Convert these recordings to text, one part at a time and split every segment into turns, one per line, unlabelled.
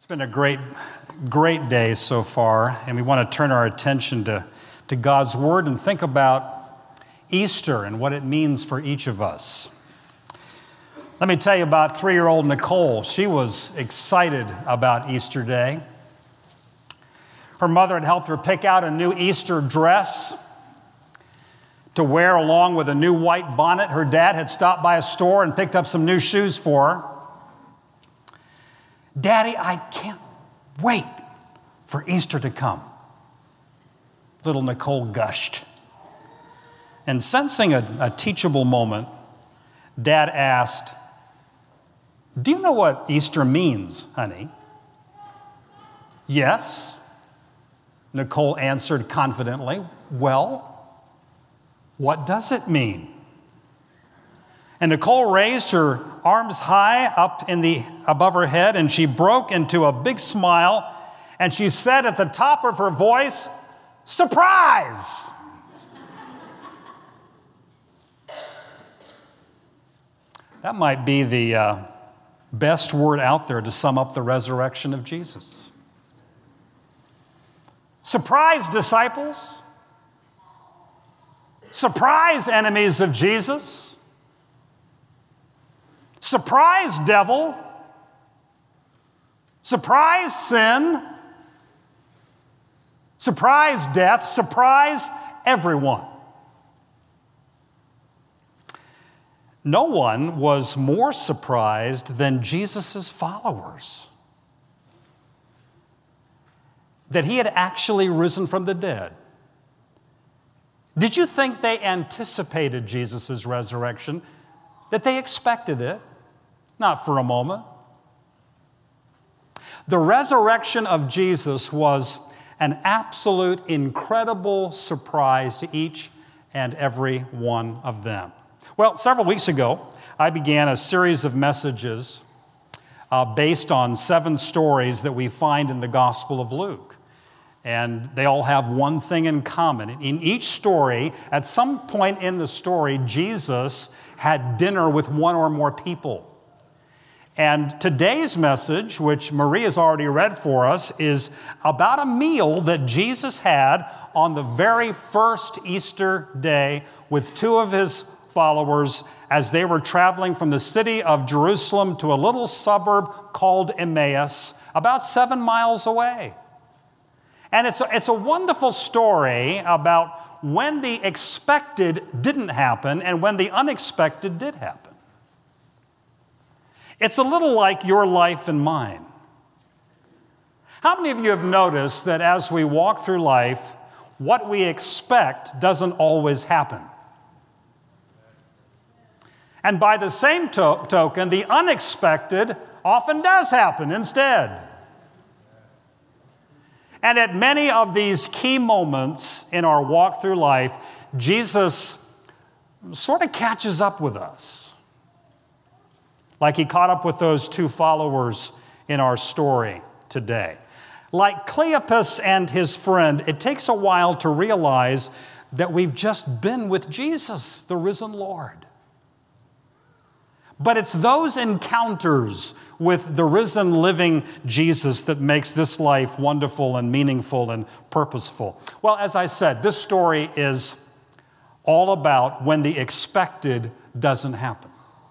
It's been a great day so far, and we want to turn our attention to God's Word and think about Easter and what it means for each of us. Let me tell you about 3-year-old Nicole. She was excited about Easter Day. Her mother had helped her pick out a new Easter dress to wear along with a new white bonnet. Her dad had stopped by a store and picked up some new shoes for her. Daddy, I can't wait for Easter to come. Little Nicole gushed. And sensing a teachable moment, Dad asked, "Do you know what Easter means, honey?" "Yes," Nicole answered confidently. "Well, what does it mean?" And Nicole raised her arms high up above her head, and she broke into a big smile, and she said at the top of her voice, "Surprise!" That might be the best word out there to sum up the resurrection of Jesus. Surprise, disciples. Surprise, enemies of Jesus. Surprise, devil. Surprise, sin. Surprise, death. Surprise, everyone. No one was more surprised than Jesus' followers that he had actually risen from the dead. Did you think they anticipated Jesus' resurrection? That they expected it? Not for a moment. The resurrection of Jesus was an absolute incredible surprise to each and every one of them. Well, several weeks ago, I began a series of messages based on 7 stories that we find in the Gospel of Luke. And they all have one thing in common. In each story, at some point in the story, Jesus had dinner with one or more people. And today's message, which Marie has already read for us, is about a meal that Jesus had on the very first Easter day with 2 of his followers as they were traveling from the city of Jerusalem to a little suburb called Emmaus, about 7 miles away. And it's a wonderful story about when the expected didn't happen and when the unexpected did happen. It's a little like your life and mine. How many of you have noticed that as we walk through life, what we expect doesn't always happen? And by the same token, the unexpected often does happen instead. And at many of these key moments in our walk through life, Jesus sort of catches up with us. Like he caught up with those 2 followers in our story today. Like Cleopas and his friend, it takes a while to realize that we've just been with Jesus, the risen Lord. But it's those encounters with the risen, living Jesus that makes this life wonderful and meaningful and purposeful. Well, as I said, this story is all about when the expected doesn't happen.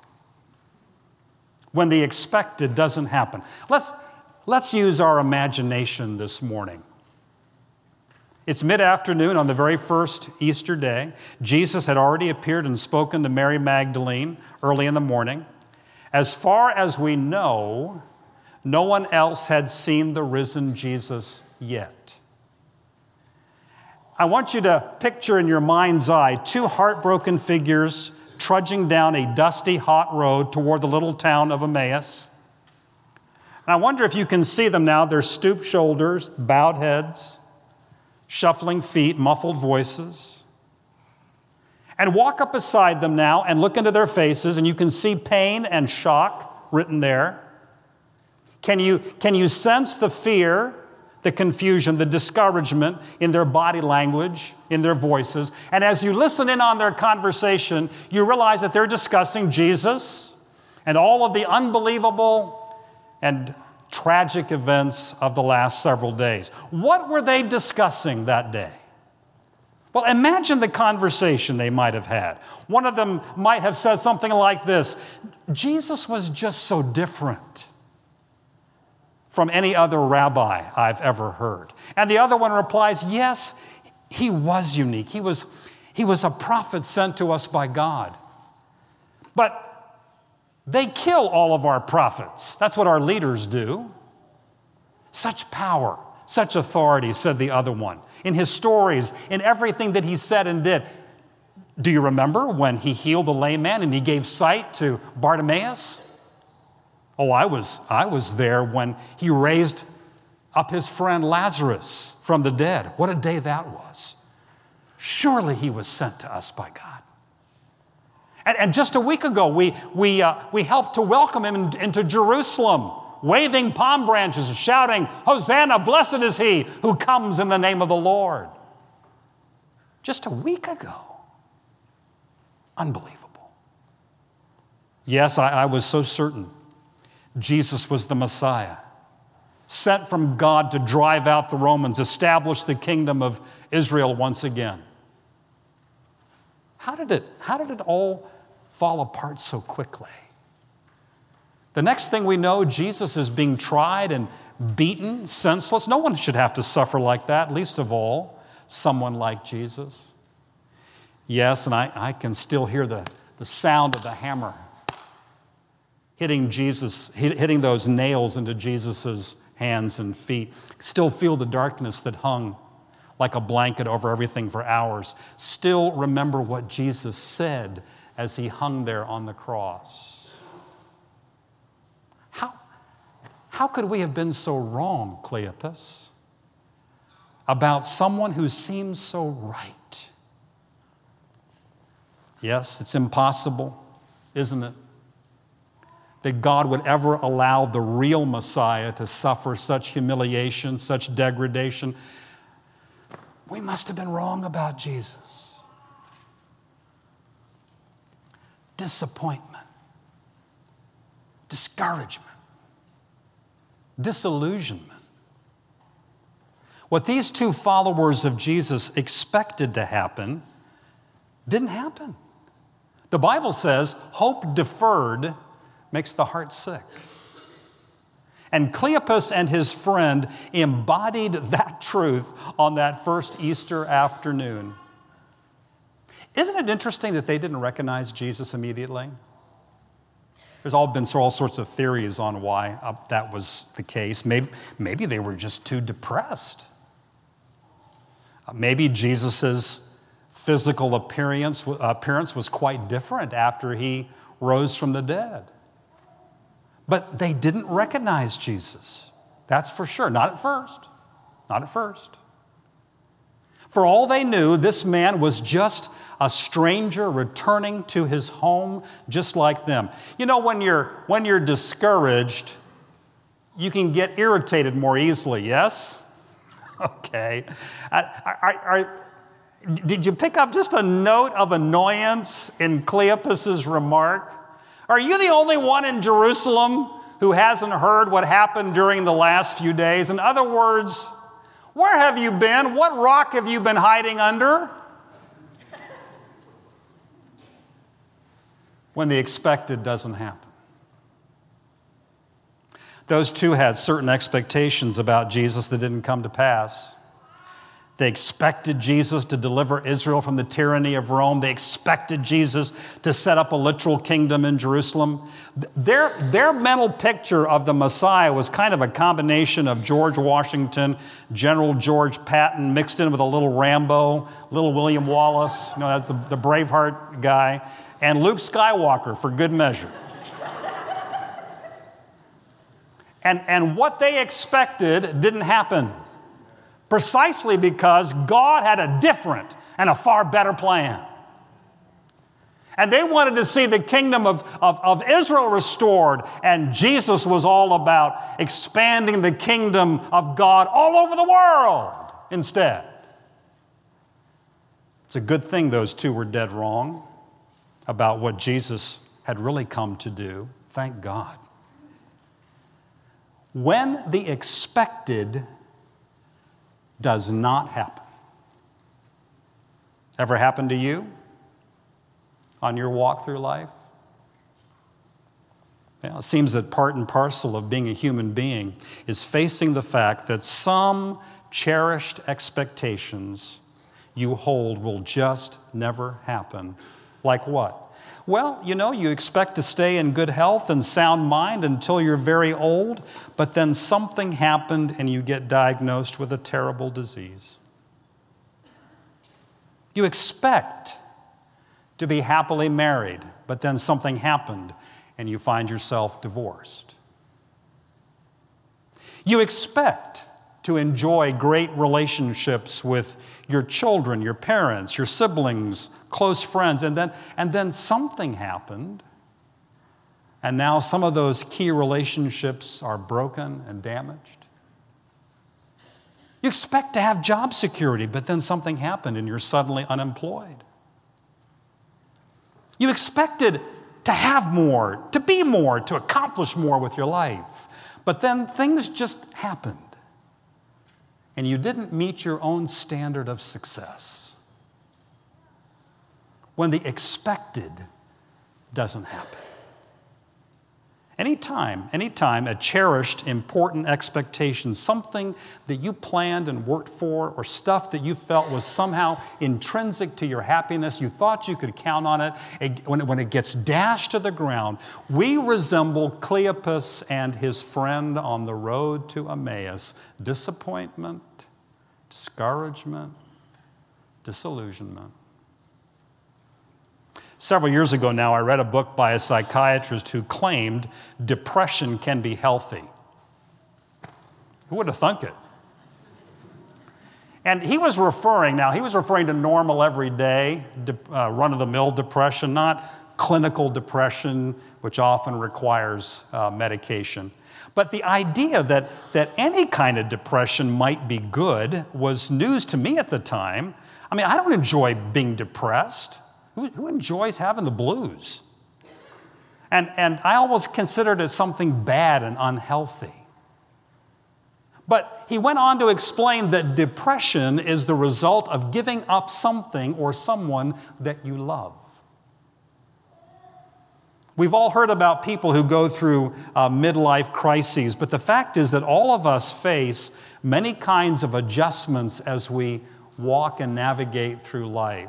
When the expected doesn't happen. Let's use our imagination this morning. It's mid-afternoon on the very first Easter day. Jesus had already appeared and spoken to Mary Magdalene early in the morning. As far as we know, no one else had seen the risen Jesus yet. I want you to picture in your mind's eye 2 heartbroken figures trudging down a dusty, hot road toward the little town of Emmaus. And I wonder if you can see them now, their stooped shoulders, bowed heads, shuffling feet, muffled voices. And walk up beside them now and look into their faces, and you can see pain and shock written there. Can you sense the fear, the confusion, the discouragement in their body language, in their voices? And as you listen in on their conversation, you realize that they're discussing Jesus and all of the unbelievable and tragic events of the last several days. What were they discussing that day? Well, imagine the conversation they might have had. One of them might have said something like this: Jesus was just so different from any other rabbi I've ever heard. And the other one replies, yes, he was unique. He was a prophet sent to us by God. But they kill all of our prophets. That's what our leaders do. Such power, such authority, said the other one. In his stories, in everything that he said and did. Do you remember when he healed the lame man and he gave sight to Bartimaeus? Oh, I was there when he raised up his friend Lazarus from the dead. What a day that was. Surely he was sent to us by God. And just a week ago, we helped to welcome him into Jerusalem, waving palm branches and shouting, Hosanna, blessed is he who comes in the name of the Lord. Just a week ago. Unbelievable. Yes, I was so certain Jesus was the Messiah, sent from God to drive out the Romans, establish the kingdom of Israel once again. How did it all fall apart so quickly? The next thing we know, Jesus is being tried and beaten, senseless. No one should have to suffer like that, least of all someone like Jesus. Yes, and I can still hear the sound of the hammer hitting Jesus, hitting those nails into Jesus' hands and feet. Still feel the darkness that hung like a blanket over everything for hours. Still remember what Jesus said as he hung there on the cross. How could we have been so wrong, Cleopas, about someone who seems so right? Yes, it's impossible, isn't it, that God would ever allow the real Messiah to suffer such humiliation, such degradation. We must have been wrong about Jesus. Disappointment, discouragement, disillusionment. What these two followers of Jesus expected to happen didn't happen. The Bible says, hope deferred makes the heart sick. And Cleopas and his friend embodied that truth on that first Easter afternoon. Isn't it interesting that they didn't recognize Jesus immediately? There's been all sorts of theories on why that was the case. Maybe they were just too depressed. Maybe Jesus' physical appearance was quite different after he rose from the dead. But they didn't recognize Jesus. That's for sure. Not at first. Not at first. For all they knew, this man was just a stranger returning to his home just like them. You know, when you're discouraged, you can get irritated more easily, yes? Okay. Did you pick up just a note of annoyance in Cleopas's remark? Are you the only one in Jerusalem who hasn't heard what happened during the last few days? In other words, where have you been? What rock have you been hiding under? When the expected doesn't happen. Those two had certain expectations about Jesus that didn't come to pass. They expected Jesus to deliver Israel from the tyranny of Rome. They expected Jesus to set up a literal kingdom in Jerusalem. Their mental picture of the Messiah was kind of a combination of George Washington, General George Patton, mixed in with a little Rambo, little William Wallace, that's the Braveheart guy, and Luke Skywalker for good measure. And what they expected didn't happen. Precisely because God had a different and a far better plan. And they wanted to see the kingdom of Israel restored, and Jesus was all about expanding the kingdom of God all over the world instead. It's a good thing those two were dead wrong about what Jesus had really come to do. Thank God. when the expected does not happen. Ever happened to you on your walk through life? It seems that part and parcel of being a human being is facing the fact that some cherished expectations you hold will just never happen. Like what? Well, you expect to stay in good health and sound mind until you're very old, but then something happened and you get diagnosed with a terrible disease. You expect to be happily married, but then something happened and you find yourself divorced. You expect to enjoy great relationships with your children, your parents, your siblings, close friends, and then something happened, and now some of those key relationships are broken and damaged. You expect to have job security, but then something happened and you're suddenly unemployed. You expected to have more, to be more, to accomplish more with your life. But then things just happened. And you didn't meet your own standard of success. When the expected doesn't happen. Anytime a cherished, important expectation, something that you planned and worked for, or stuff that you felt was somehow intrinsic to your happiness, you thought you could count on it, when it gets dashed to the ground, we resemble Cleopas and his friend on the road to Emmaus. Disappointment, discouragement, disillusionment. Several years ago now, I read a book by a psychiatrist who claimed depression can be healthy. Who would have thunk it? And he was referring to normal, everyday, run-of-the-mill depression, not clinical depression, which often requires medication. But the idea that any kind of depression might be good was news to me at the time. I mean, I don't enjoy being depressed. Who enjoys having the blues? And I always considered it something bad and unhealthy. But he went on to explain that depression is the result of giving up something or someone that you love. We've all heard about people who go through midlife crises, but the fact is that all of us face many kinds of adjustments as we walk and navigate through life.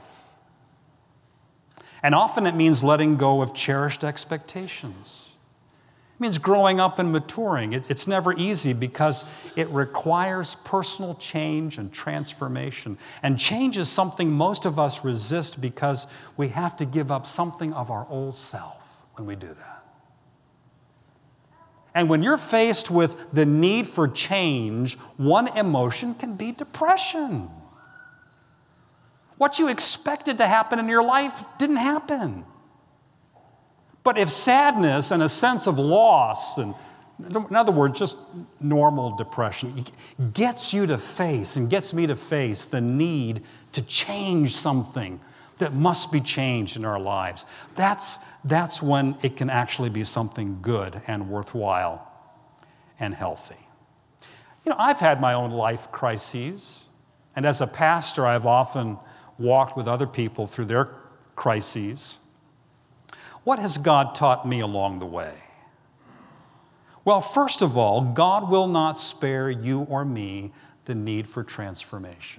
And often it means letting go of cherished expectations. It means growing up and maturing. It's never easy because it requires personal change and transformation. And change is something most of us resist because we have to give up something of our old self when we do that. And when you're faced with the need for change, one emotion can be depression. What you expected to happen in your life didn't happen. But if sadness and a sense of loss, and in other words, just normal depression, gets you to face and gets me to face the need to change something that must be changed in our lives, that's when it can actually be something good and worthwhile and healthy. I've had my own life crises, and as a pastor, I've often walked with other people through their crises. What has God taught me along the way? Well, first of all, God will not spare you or me the need for transformation.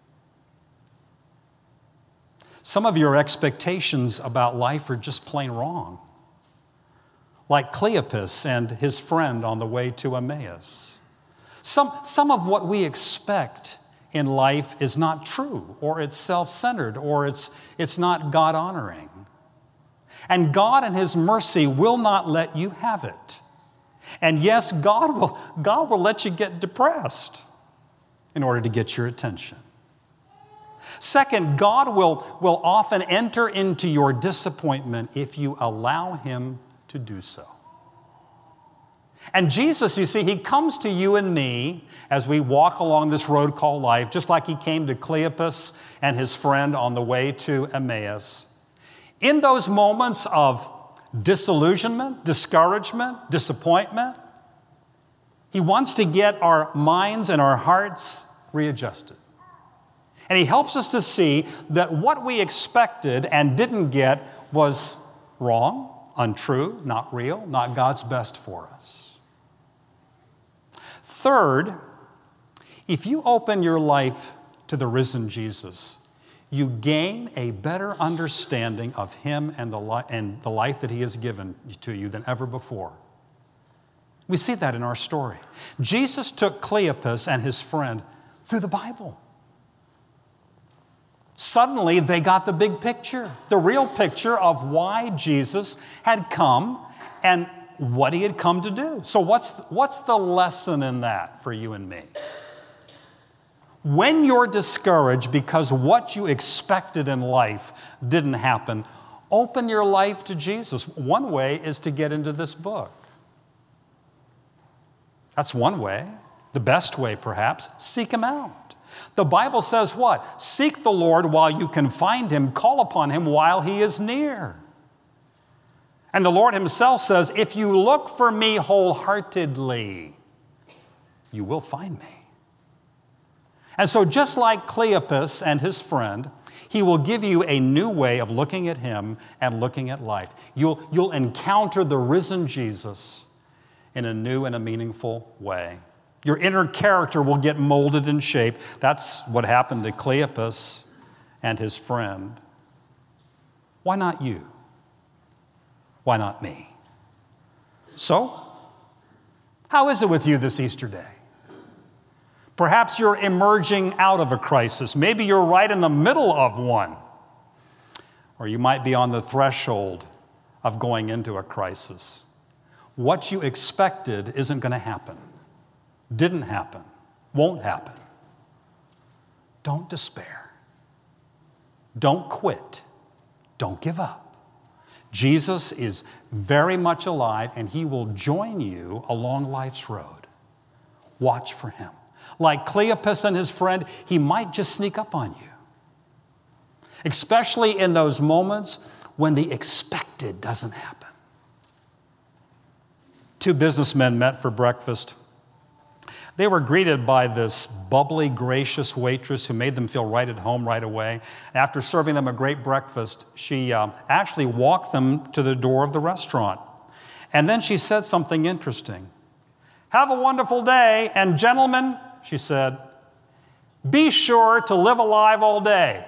Some of your expectations about life are just plain wrong. Like Cleopas and his friend on the way to Emmaus. Some of what we expect in life is not true, or it's self-centered, or it's not God-honoring. And God in His mercy will not let you have it. And yes, God will let you get depressed in order to get your attention. Second, God will often enter into your disappointment if you allow Him to do so. And Jesus, you see, He comes to you and me as we walk along this road called life, just like He came to Cleopas and his friend on the way to Emmaus. In those moments of disillusionment, discouragement, disappointment, He wants to get our minds and our hearts readjusted. And he helps us to see that what we expected and didn't get was wrong, untrue, not real, not God's best for us. Third, if you open your life to the risen Jesus, you gain a better understanding of him and the life that he has given to you than ever before. We see that in our story. Jesus took Cleopas and his friend through the Bible. Suddenly, they got the big picture, the real picture of why Jesus had come and what he had come to do. So what's the lesson in that for you and me? When you're discouraged because what you expected in life didn't happen, open your life to Jesus. One way is to get into this book. That's one way. The best way, perhaps, seek him out. The Bible says what? Seek the Lord while you can find him. Call upon him while he is near. And the Lord himself says, if you look for me wholeheartedly, you will find me. And so just like Cleopas and his friend, he will give you a new way of looking at him and looking at life. You'll encounter the risen Jesus in a new and a meaningful way. Your inner character will get molded and shaped. That's what happened to Cleopas and his friend. Why not you? Why not me? So, how is it with you this Easter day? Perhaps you're emerging out of a crisis. Maybe you're right in the middle of one. Or you might be on the threshold of going into a crisis. What you expected isn't going to happen. Didn't happen. Won't happen. Don't despair. Don't quit. Don't give up. Jesus is very much alive, and he will join you along life's road. Watch for him. Like Cleopas and his friend, he might just sneak up on you. Especially in those moments when the expected doesn't happen. Two businessmen met for breakfast. They were greeted by this bubbly, gracious waitress who made them feel right at home right away. After serving them a great breakfast, she actually walked them to the door of the restaurant. And then she said something interesting. Have a wonderful day, and gentlemen, she said, be sure to live alive all day.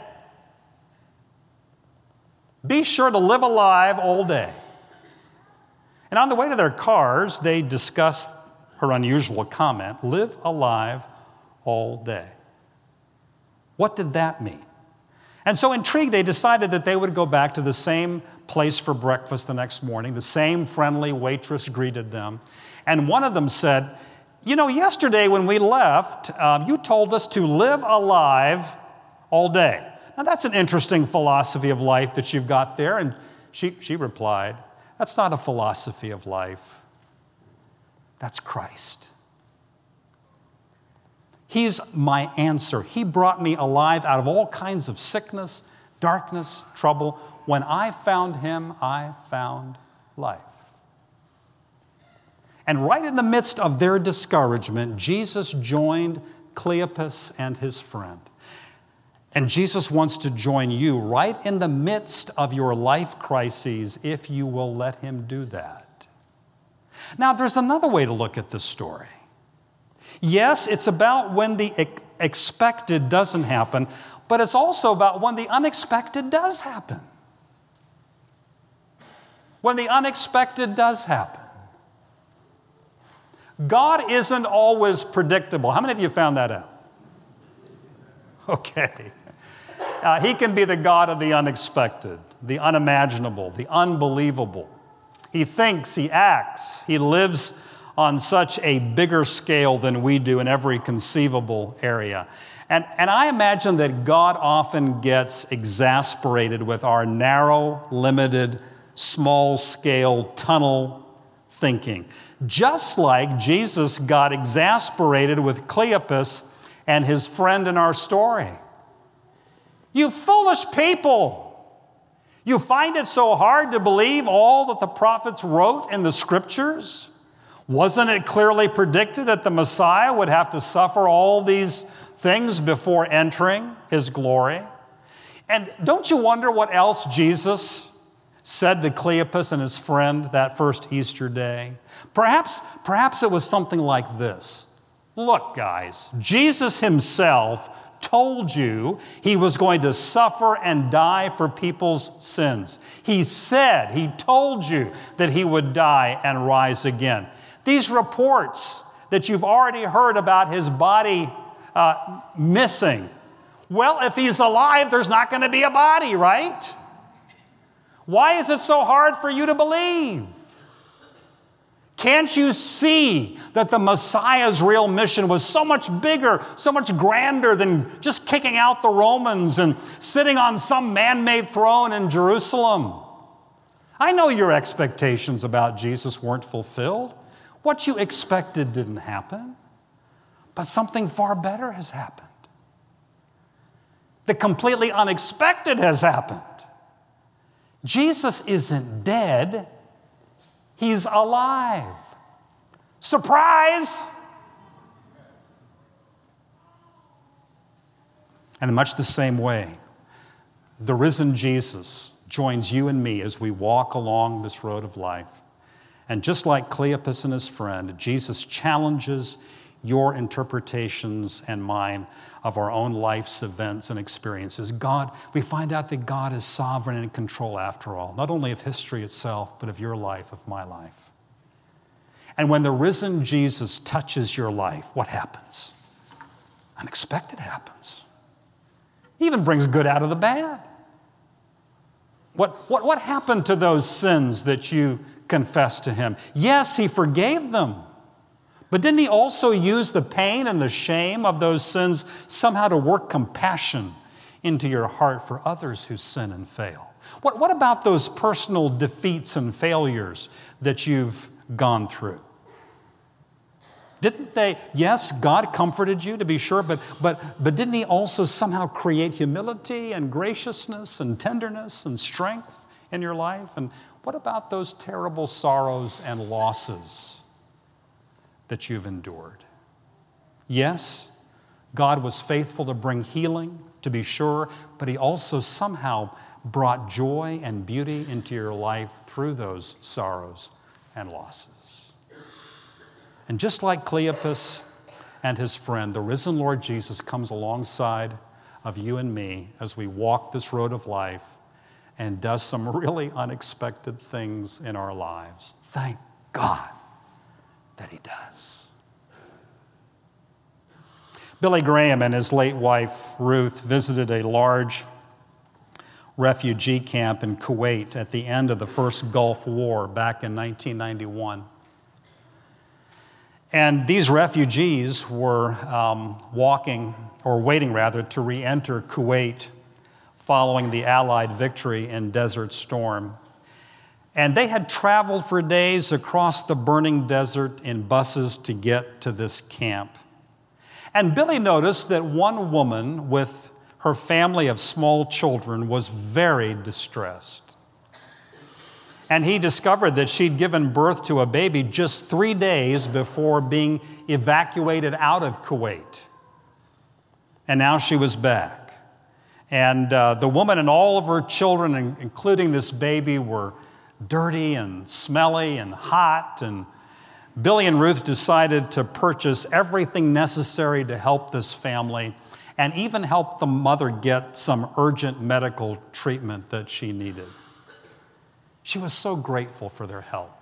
Be sure to live alive all day. And on the way to their cars, they discussed her unusual comment, live alive all day. What did that mean? And so intrigued, they decided that they would go back to the same place for breakfast the next morning. The same friendly waitress greeted them. And one of them said, you know, yesterday when we left, you told us to live alive all day. Now that's an interesting philosophy of life that you've got there. And she replied, that's not a philosophy of life. That's Christ. He's my answer. He brought me alive out of all kinds of sickness, darkness, trouble. When I found him, I found life. And right in the midst of their discouragement, Jesus joined Cleopas and his friend. And Jesus wants to join you right in the midst of your life crises if you will let him do that. Now, there's another way to look at this story. Yes, it's about when the expected doesn't happen, but it's also about when the unexpected does happen. When the unexpected does happen. God isn't always predictable. How many of you found that out? Okay. He can be the God of the unexpected, the unimaginable, the unbelievable. He thinks, he acts, he lives on such a bigger scale than we do in every conceivable area. And I imagine that God often gets exasperated with our narrow, limited, small-scale tunnel thinking. Just like Jesus got exasperated with Cleopas and his friend in our story. You foolish people! You find it so hard to believe all that the prophets wrote in the scriptures? Wasn't it clearly predicted that the Messiah would have to suffer all these things before entering his glory? And don't you wonder what else Jesus said to Cleopas and his friend that first Easter day? Perhaps it was something like this. Look, guys, Jesus himself told you he was going to suffer and die for people's sins. He told you that he would die and rise again. These reports that you've already heard about his body missing, well, if he's alive, there's not going to be a body, right? Why is it so hard for you to believe? Can't you see that the Messiah's real mission was so much bigger, so much grander than just kicking out the Romans and sitting on some man-made throne in Jerusalem? I know your expectations about Jesus weren't fulfilled. What you expected didn't happen, but something far better has happened. The completely unexpected has happened. Jesus isn't dead. He's alive. Surprise! And in much the same way, the risen Jesus joins you and me as we walk along this road of life. And just like Cleopas and his friend, Jesus challenges your interpretations and mine of our own life's events and experiences. We find out that God is sovereign and in control after all, not only of history itself, but of your life, of my life. And when the risen Jesus touches your life, what happens? Unexpected happens. He even brings good out of the bad. What happened to those sins that you confessed to him? Yes, he forgave them. But didn't he also use the pain and the shame of those sins somehow to work compassion into your heart for others who sin and fail? What about those personal defeats and failures that you've gone through? Didn't they? Yes, God comforted you, to be sure, but didn't he also somehow create humility and graciousness and tenderness and strength in your life? And what about those terrible sorrows and losses that you've endured? Yes, God was faithful to bring healing, to be sure, but he also somehow brought joy and beauty into your life through those sorrows and losses. And just like Cleopas and his friend, the risen Lord Jesus comes alongside of you and me as we walk this road of life and does some really unexpected things in our lives. Thank God that he does. Billy Graham and his late wife, Ruth, visited a large refugee camp in Kuwait at the end of the first Gulf War back in 1991. And these refugees were waiting to re-enter Kuwait following the Allied victory in Desert Storm. And they had traveled for days across the burning desert in buses to get to this camp. And Billy noticed that one woman with her family of small children was very distressed. And he discovered that she'd given birth to a baby just 3 days before being evacuated out of Kuwait. And now she was back. And the woman and all of her children, including this baby, were dirty and smelly and hot. And Billy and Ruth decided to purchase everything necessary to help this family and even help the mother get some urgent medical treatment that she needed. She was so grateful for their help.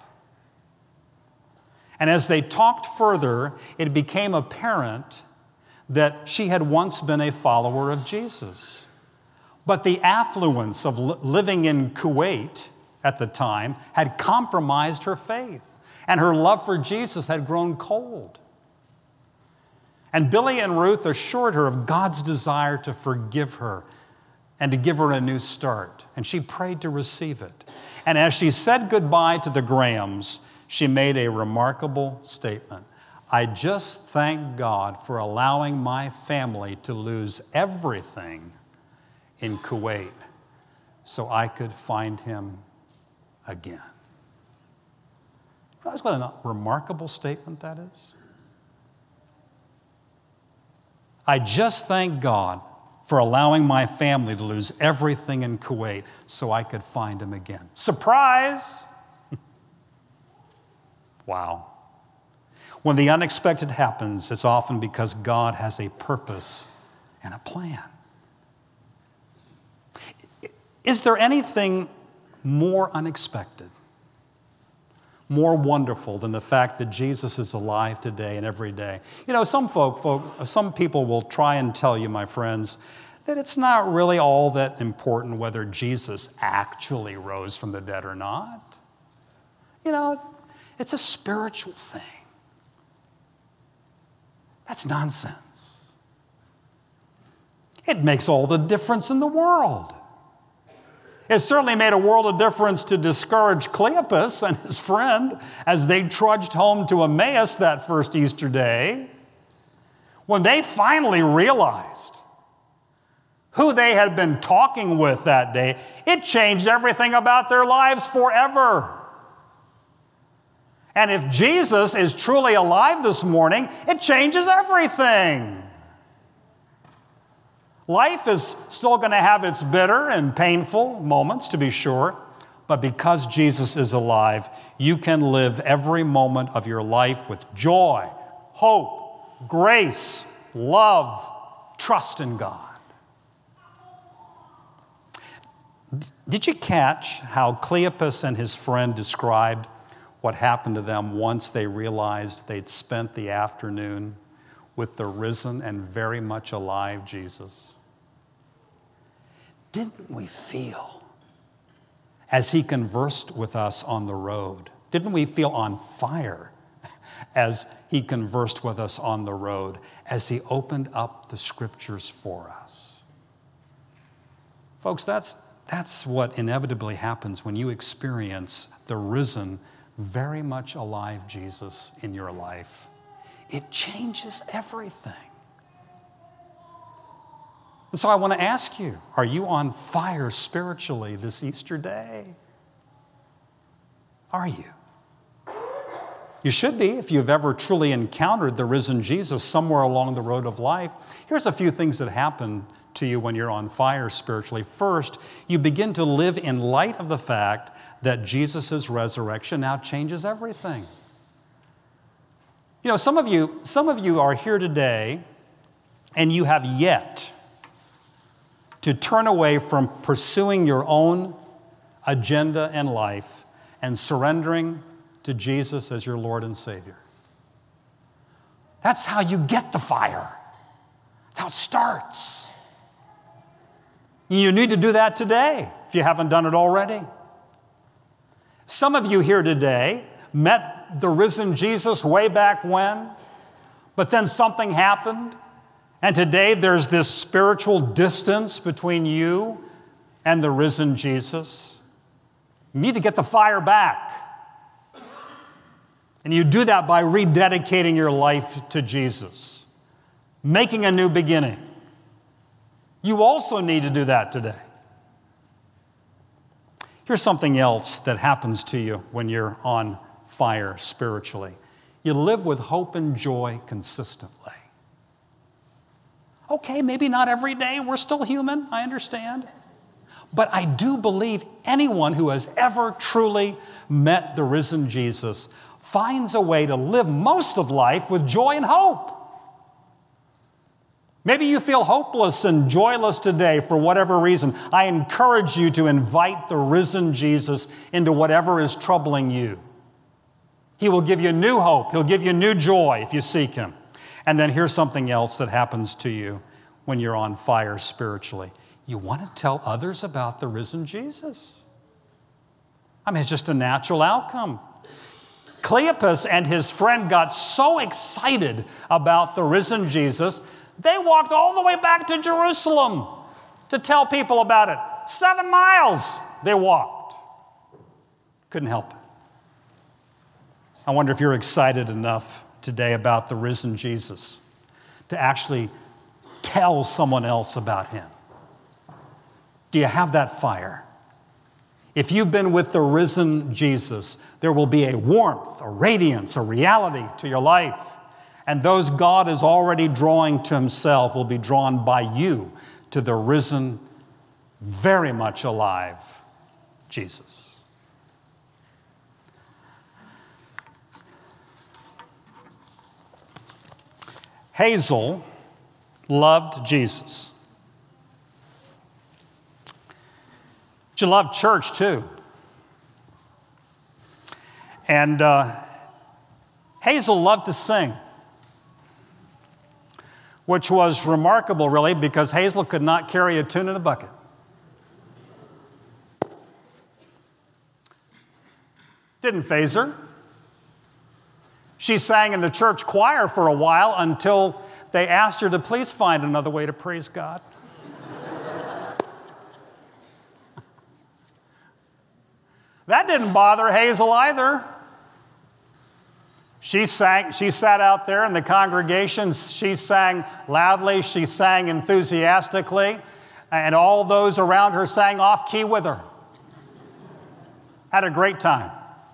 And as they talked further, it became apparent that she had once been a follower of Jesus. But the affluence of living in Kuwait at the time had compromised her faith, and her love for Jesus had grown cold. And Billy and Ruth assured her of God's desire to forgive her and to give her a new start, and she prayed to receive it. And as she said goodbye to the Grahams, she made a remarkable statement. I just thank God for allowing my family to lose everything in Kuwait so I could find him again. Realize what a remarkable statement that is? I just thank God for allowing my family to lose everything in Kuwait so I could find him again. Surprise! Wow. When the unexpected happens, it's often because God has a purpose and a plan. Is there anything more unexpected, more wonderful than the fact that Jesus is alive today and every day? You know, some people will try and tell you, my friends, that it's not really all that important whether Jesus actually rose from the dead or not. You know, it's a spiritual thing. That's nonsense. It makes all the difference in the world. It certainly made a world of difference to discourage Cleopas and his friend as they trudged home to Emmaus that first Easter day. When they finally realized who they had been talking with that day, it changed everything about their lives forever. And if Jesus is truly alive this morning, it changes everything. Life is still going to have its bitter and painful moments, to be sure, but because Jesus is alive, you can live every moment of your life with joy, hope, grace, love, trust in God. Did you catch how Cleopas and his friend described what happened to them once they realized they'd spent the afternoon with the risen and very much alive Jesus? Didn't we feel, as he conversed with us on the road, didn't we feel on fire as he conversed with us on the road, as he opened up the scriptures for us? Folks, that's what inevitably happens when you experience the risen, very much alive Jesus in your life. It changes everything. And so I want to ask you, are you on fire spiritually this Easter day? Are you? You should be if you've ever truly encountered the risen Jesus somewhere along the road of life. Here's a few things that happen to you when you're on fire spiritually. First, you begin to live in light of the fact that Jesus' resurrection now changes everything. You know, some of you are here today and you have yet to turn away from pursuing your own agenda in life and surrendering to Jesus as your Lord and Savior. That's how you get the fire. That's how it starts. You need to do that today if you haven't done it already. Some of you here today met the risen Jesus way back when, but then something happened, and today there's this spiritual distance between you and the risen Jesus. You need to get the fire back. And you do that by rededicating your life to Jesus, making a new beginning. You also need to do that today. Here's something else that happens to you when you're on fire spiritually. You live with hope and joy consistently. Okay, maybe not every day. We're still human, I understand. But I do believe anyone who has ever truly met the risen Jesus finds a way to live most of life with joy and hope. Maybe you feel hopeless and joyless today for whatever reason. I encourage you to invite the risen Jesus into whatever is troubling you. He will give you new hope. He'll give you new joy if you seek him. And then here's something else that happens to you when you're on fire spiritually. You want to tell others about the risen Jesus. I mean, it's just a natural outcome. Cleopas and his friend got so excited about the risen Jesus, they walked all the way back to Jerusalem to tell people about it. 7 miles they walked. Couldn't help it. I wonder if you're excited enough today about the risen Jesus to actually tell someone else about him. Do you have that fire? If you've been with the risen Jesus, there will be a warmth, a radiance, a reality to your life. And those God is already drawing to himself will be drawn by you to the risen, very much alive Jesus. Hazel loved Jesus. She loved church too. And Hazel loved to sing, which was remarkable, really, because Hazel could not carry a tune in a bucket. Didn't faze her. She sang in the church choir for a while until they asked her to please find another way to praise God. That didn't bother Hazel either. She sat out there in the congregation. She sang loudly. She sang enthusiastically. And all those around her sang off key with her. Had a great time.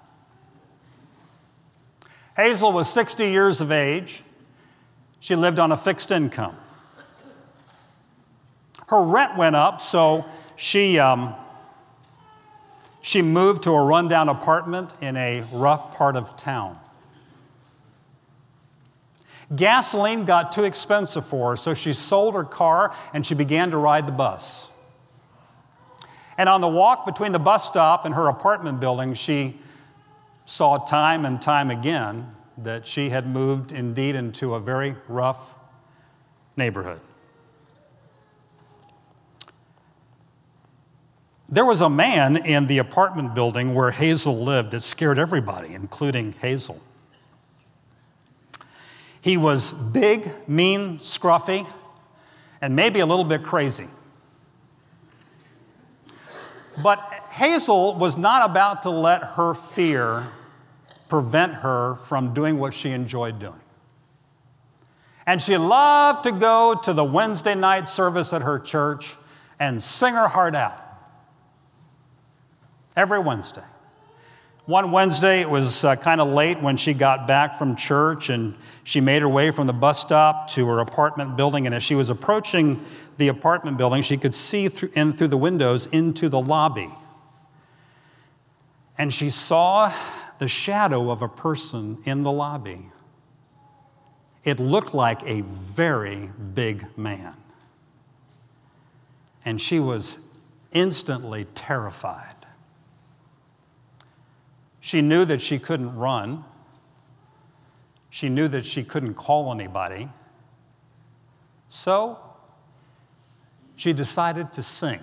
Hazel was 60 years of age. She lived on a fixed income. Her rent went up, so she moved to a rundown apartment in a rough part of town. Gasoline got too expensive for her, so she sold her car and she began to ride the bus. And on the walk between the bus stop and her apartment building, she saw time and time again that she had moved indeed into a very rough neighborhood. There was a man in the apartment building where Hazel lived that scared everybody, including Hazel. He was big, mean, scruffy, and maybe a little bit crazy. But Hazel was not about to let her fear prevent her from doing what she enjoyed doing. And she loved to go to the Wednesday night service at her church and sing her heart out. Every Wednesday. One Wednesday, it was kind of late when she got back from church, and she made her way from the bus stop to her apartment building. And as she was approaching the apartment building, she could see through the windows into the lobby. And she saw the shadow of a person in the lobby. It looked like a very big man. And she was instantly terrified. She knew that she couldn't run. She knew that she couldn't call anybody. So she decided to sing.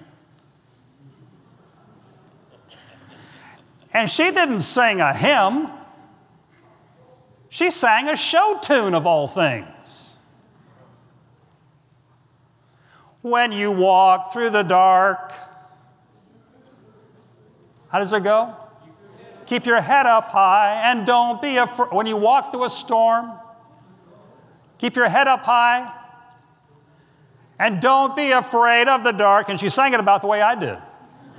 And she didn't sing a hymn. She sang a show tune of all things. When you walk through the dark, how does it go? Keep your head up high and don't be afraid. When you walk through a storm, keep your head up high and don't be afraid of the dark. And she sang it about the way I did.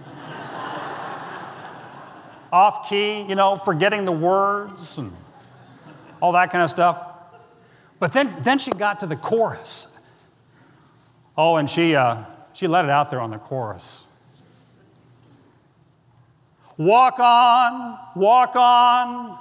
Off key, forgetting the words and all that kind of stuff. But then she got to the chorus. Oh, and she let it out there on the chorus. Walk on, walk on.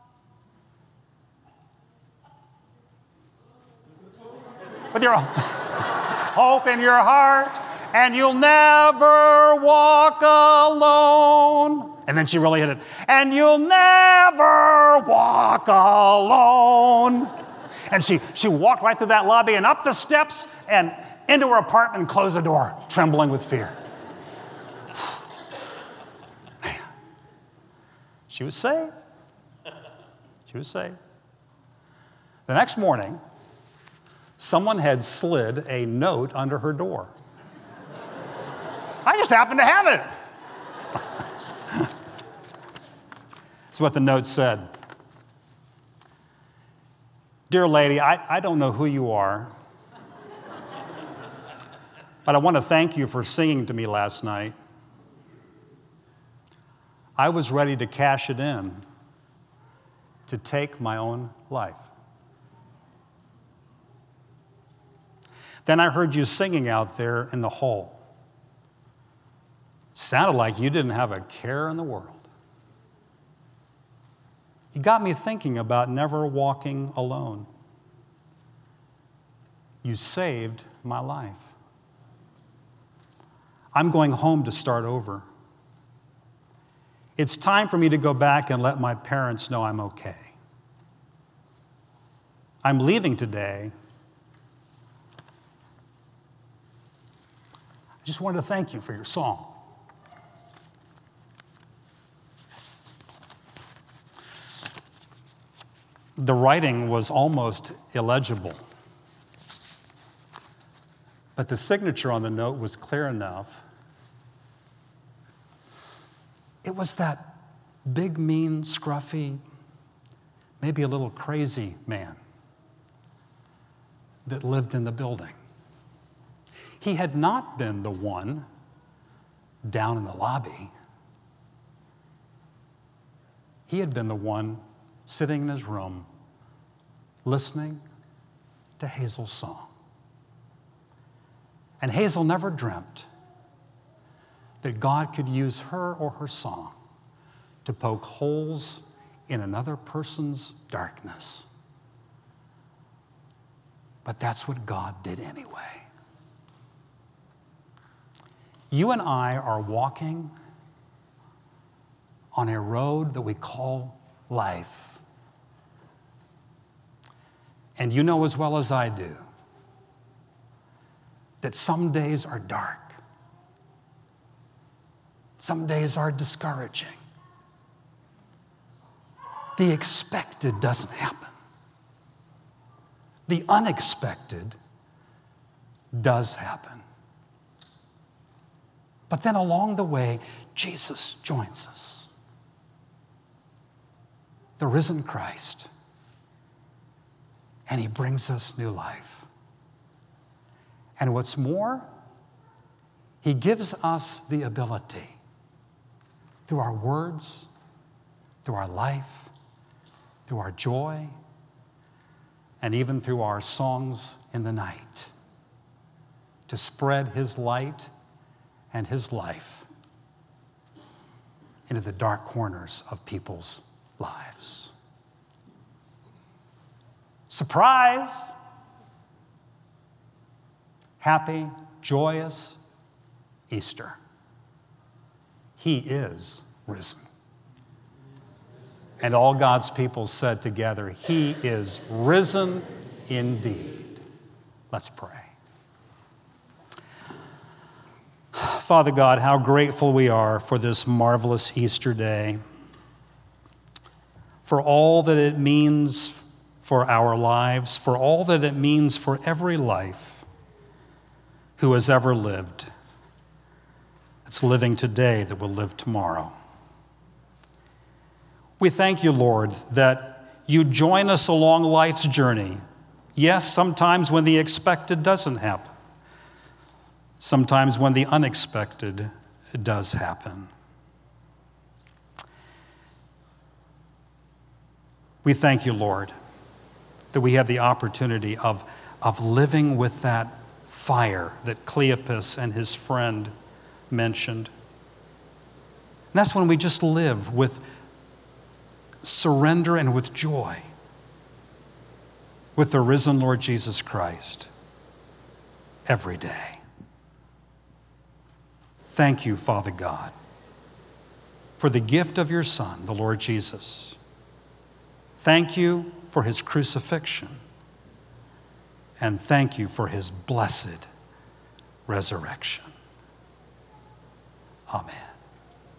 With your hope in your heart, and you'll never walk alone. And then she really hit it. And you'll never walk alone. And she walked right through that lobby and up the steps and into her apartment and closed the door, trembling with fear. She was saved. She was saved. The next morning, someone had slid a note under her door. I just happened to have it. That's what the note said. Dear lady, I don't know who you are, but I want to thank you for singing to me last night. I was ready to cash it in, to take my own life. Then I heard you singing out there in the hall. Sounded like you didn't have a care in the world. You got me thinking about never walking alone. You saved my life. I'm going home to start over. It's time for me to go back and let my parents know I'm okay. I'm leaving today. I just wanted to thank you for your song. The writing was almost illegible, but the signature on the note was clear enough. It was that big, mean, scruffy, maybe a little crazy man that lived in the building. He had not been the one down in the lobby. He had been the one sitting in his room listening to Hazel's song. And Hazel never dreamt that God could use her or her song to poke holes in another person's darkness. But that's what God did anyway. You and I are walking on a road that we call life. And you know as well as I do that some days are dark. Some days are discouraging. The expected doesn't happen. The unexpected does happen. But then along the way, Jesus joins us. The risen Christ. And he brings us new life. And what's more, he gives us the ability through our words, through our life, through our joy, and even through our songs in the night, to spread his light and his life into the dark corners of people's lives. Surprise! Happy, joyous Easter. He is risen. And all God's people said together, he is risen indeed. Let's pray. Father God, how grateful we are for this marvelous Easter day, for all that it means for our lives, for all that it means for every life who has ever lived. It's living today that will live tomorrow. We thank you, Lord, that you join us along life's journey. Yes, sometimes when the expected doesn't happen. Sometimes when the unexpected does happen. We thank you, Lord, that we have the opportunity of living with that fire that Cleopas and his friend mentioned. And that's when we just live with surrender and with joy with the risen Lord Jesus Christ every day. Thank you, Father God, for the gift of your Son, the Lord Jesus. Thank you for his crucifixion. And thank you for his blessed resurrection. Amen.